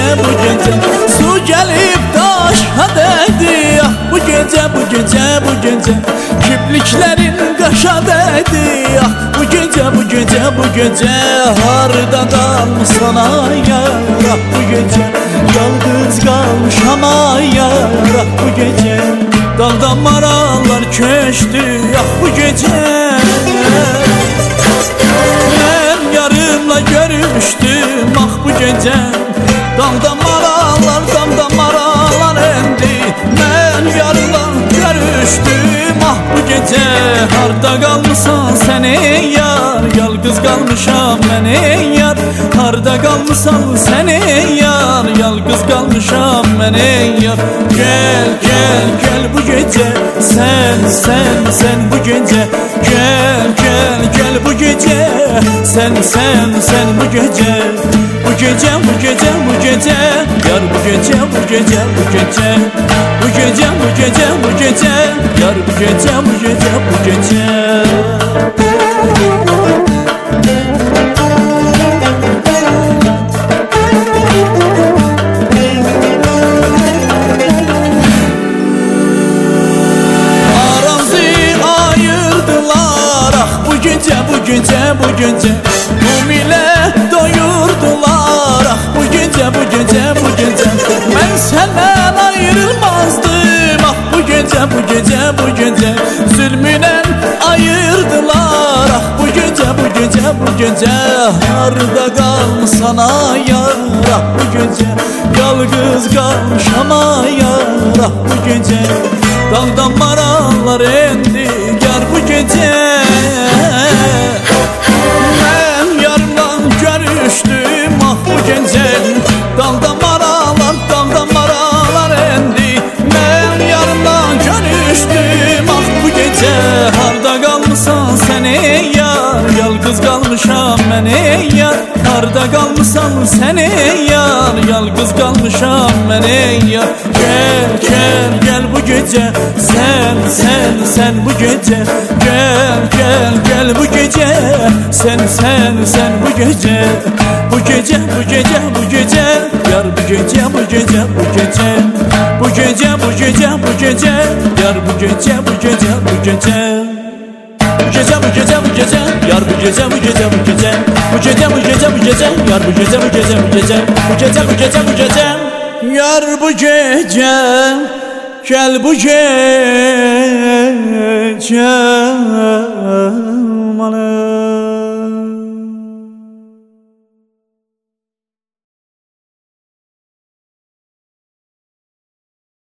bu gece su gelip taşa değdi. Ah bu gece bu gece bu gece kipliklerin kaşa değdi. Ah bu gece bu gece bu gece harda kalmışsan yar. Ah bu gece yalnız kalmış ama yar. Ah bu gece daldan maralar köştü. Ah bu gece ben yarımla görüştüm. Ah bu gece daldan maralar endi. Ben yarımla görüştüm. Ah bu gece harda kalmışsan sen ey yar. Yalnız kalmışam ben ey yar. Harda kalmışsan sen ey yar. Yalnız kalmışam ben ey yar. Gel gel gel bu gece sen bu gece gel gel gel bu gece sen bu gece bu gece bu gece bu gece yar bu gece bu gece bu gece bu gece bu gece bu gece yar bu gece bu gece bu gece. Bu gece mumile doyurdular. Ah bu gece bu gece bu gece ben senden ayrılmazdım. Ah bu gece bu gece bu gece zulmüne ayırdılar. Ah bu gece bu gece bu gece harda kalmışsan yar. Ah bu gece yalnız kalmış ama yar. Ah bu gece daldan maralar endi yar bu gece. Ben yarımla görüştüm. Ah bu gece daldan maralar endi. Ben yarımla görüştüm. Ah bu gece harda kalmışsan sen ey yar. Yalnız kalmışam ben ey yar. Harda kalmışsan sen ey yar. Yalnız kalmışam ben ey yar. Gel gel gel bu gece sen bu gece gel gel gel bu gece sen bu gece bu gece bu gece bu gece yar bu gece bu gece bu gece bu gece bu gece bu gece yar bu gece bu gece bu gece bu gece bu gece bu gece yar bu gece bu gece bu gece bu gece bu gece bu gece yar bu gece bu gece bu gece bu gece bu gece bu gece yar bu gece gel bu gece